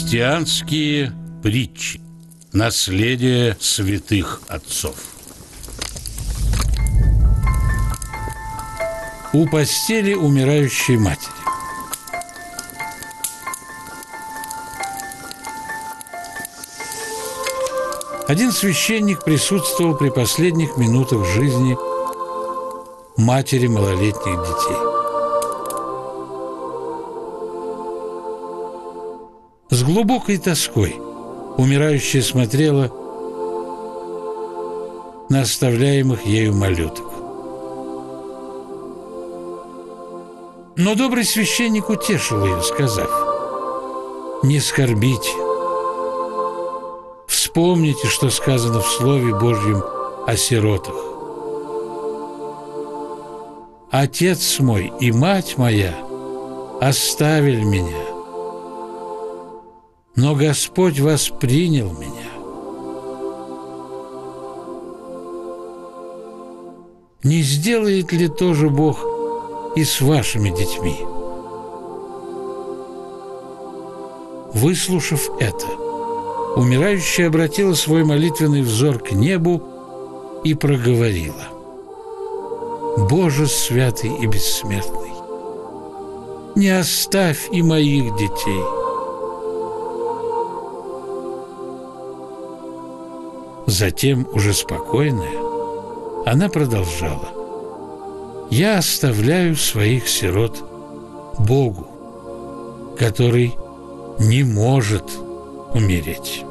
Христианские притчи. Наследие святых отцов. У постели умирающей матери. Один священник присутствовал при последних минутах жизни матери малолетних детей. С глубокой тоской умирающая смотрела на оставляемых ею малюток. Но добрый священник утешил ее, сказав: «Не скорбите, вспомните, что сказано в Слове Божьем о сиротах. Отец мой и мать моя оставили меня, но Господь воспринял меня». Не сделает ли тоже Бог и с вашими детьми? Выслушав это, умирающая обратила свой молитвенный взор к небу и проговорила: «Боже святый и бессмертный, не оставь и моих детей». Затем, уже спокойная, она продолжала: «Я оставляю своих сирот Богу, который не может умереть».